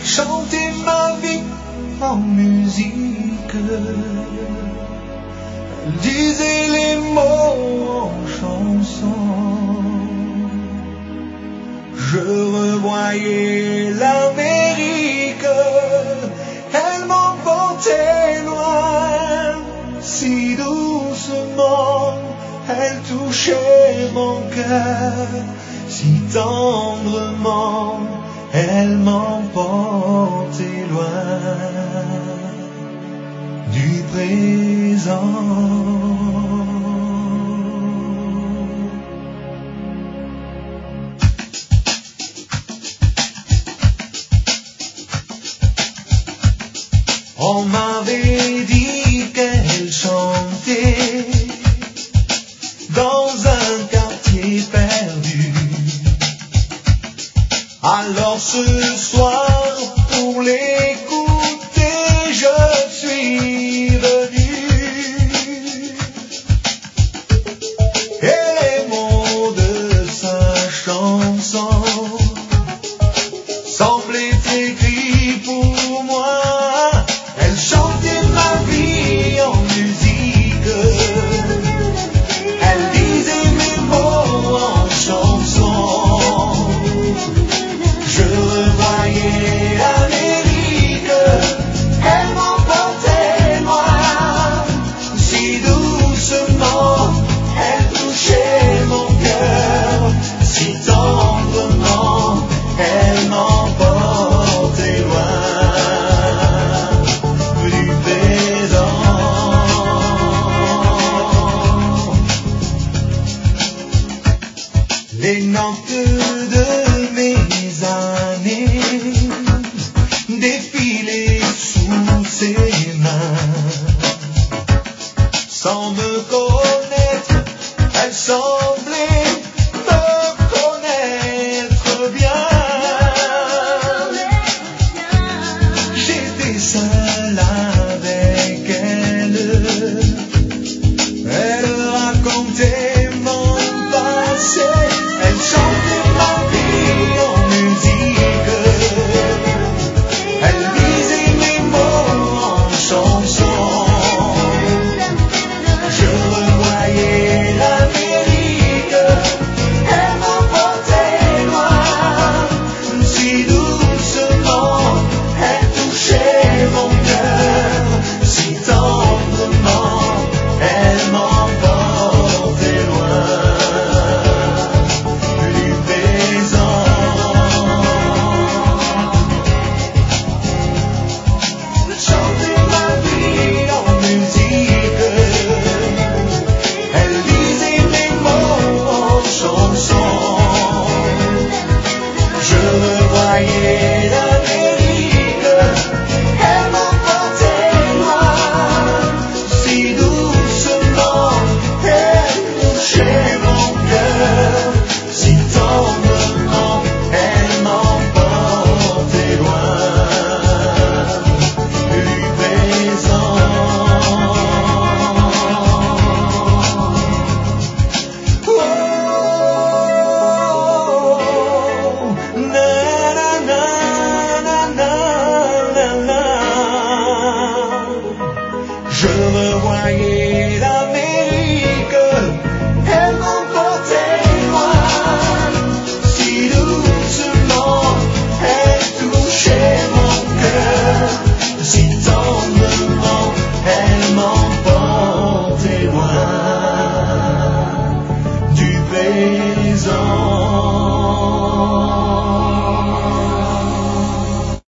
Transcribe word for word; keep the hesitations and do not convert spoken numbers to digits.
chanter ma vie en musique. Elle disait les mots en chanson. Je revoyais l'Amérique, elle m'emportait loin, si doucement, elle touchait mon cœur, si tendrement, elle m'emportait loin du présent. On m'avait dit qu'elle chantait dans un quartier perdu. Alors ce soir, pour l'écouter, je suis venu. Et les mots de sa chanson semblaient écrits pour moi. Elle chantait ma vie en musique. Elle disait mes mots en chanson. Je revoyais l'Amérique. Elle m'emportait loin. Si doucement, elle touchait mon cœur. Si tendrement, elle m'emportait loin. Les notes de mes années défilaient sous ses mains. Sans me connaître, elle semblait me connaître bien. J'étais seul avec elle. Elle racontait mon passé. Elle chantait ma vie en musique. Elle disait mes mots en chanson. Je revoyais l'Amérique. Elle m'emportait loin. Si doucement, elle touchait mon cœur. Si tendrement, elle m'emportait loin. Je revoyais l'Amérique, elle m'emportait loin. Si doucement, elle touchait mon cœur. Si tendrement, elle m'emportait loin du présent.